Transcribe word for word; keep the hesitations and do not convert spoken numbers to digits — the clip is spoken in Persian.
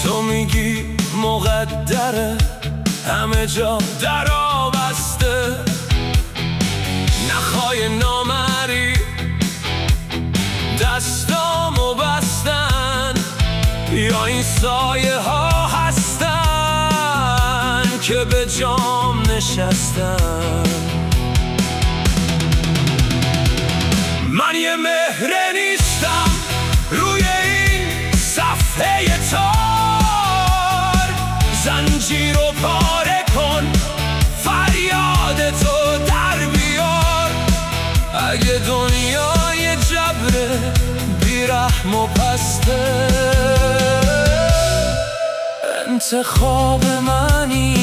تو میگی مقدره همه جا در آبسته، نخوای نامری دستامو بستن، یا این سایه ها هستن که به جام نشستن. من یه مهره نیستم روی این صفحه تار، زنجیر رو پاره کن فریاد تو در بیار. اگه دنیای جبره بیرحم و پسته، انتخاب منی